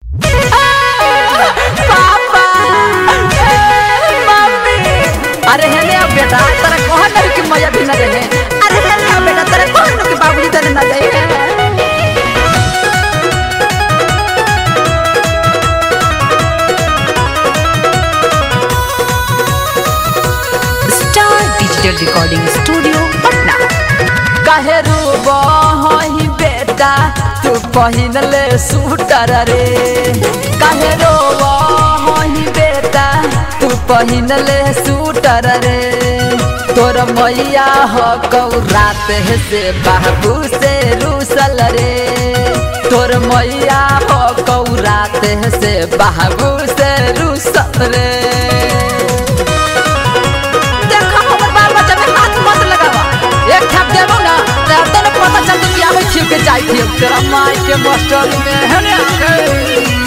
Papa mummy अरे हेले अब बेटा तेरा कहन नहीं कि मजा भी न रहे अरे हेले अब बेटा तेरा कहन नहीं कि बाबूजी तेरे न जाए star digital recording studio Patna. काहे रूबो हई बेटा तू पहिनले सूटर रे काहे रोबो हई बेटा तू पहिनले सूटर रे तोर मैया हो कौ रात से बाबू से रूसल रे तोर मैया हो कौ रात से बाबू से रूसल रे देखो हमर बाल बच्चा में हाथ मत लगावा एक ठप देबो ना तो न पता चलत कि आबै छिप के जाई थी तेरा माई के मास्टर में है ने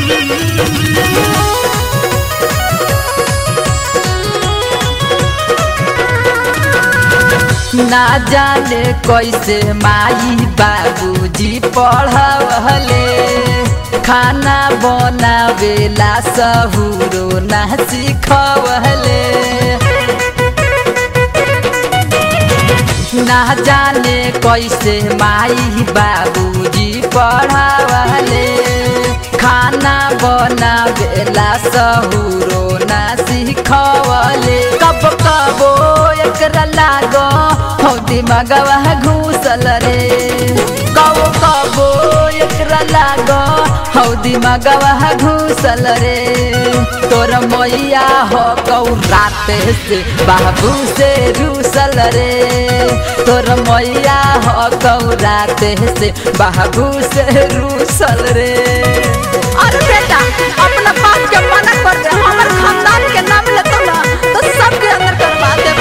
ना जाने कैसे माई बाबूजी पढ़ावले खाना बनावेला सहुरो ना सिखवले ना जाने कैसे माई बाबूजी पढ़ावले खाना बनावेला सहुरो ना सिखवले कब कबो एकरा लागो हो दिमागवा घुसल रे कब कबो एकरा लागो हो दिमागवा घुसल रे तोर मैया हो कौ रात से बाबू से रूसल रे तोर मैया हो कौ रात से बाबू से रूसल रे अरे बेटा अपना बाप के मना कर दे हमर खानदान के नाम ले तो ना तो सबके अंदर करवा देबो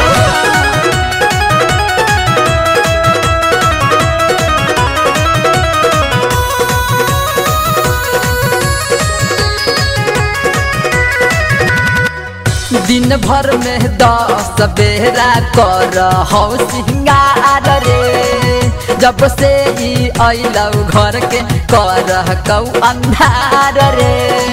दिन भर में 10 बेरा कर हो सिंगार रे जब से ई अइलौ घर के कर कौ अंधार रे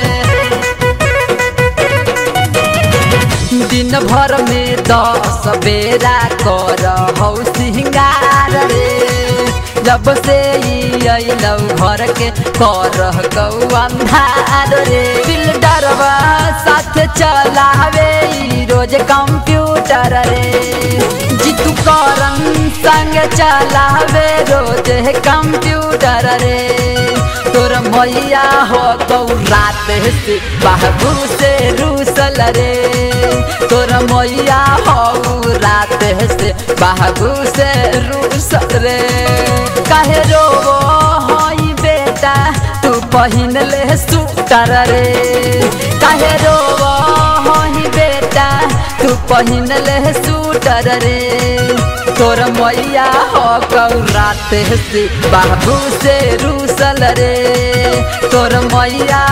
दिन भर में 10 बेरा कर हो सिंगार रे जब से ई अइलौ घर के कर कौ अंधार रे दिल डरवा साथ चलावे रोज कंप्यूटर रे जीतू करन संग चलावे रोज कंप्यूटर रे तोर मैया हो कौ रात से बाबू से रूसल रे तोर मैया हो रात से बाबू से रूसल रे काहे रोवो हई बेटा तू पहिनले सूटर रे काहे रोवो हई बेटा तू पहिनले सूटर रे तोर मैया हो कौ रात से बाबू से रूसल रे तोर मैया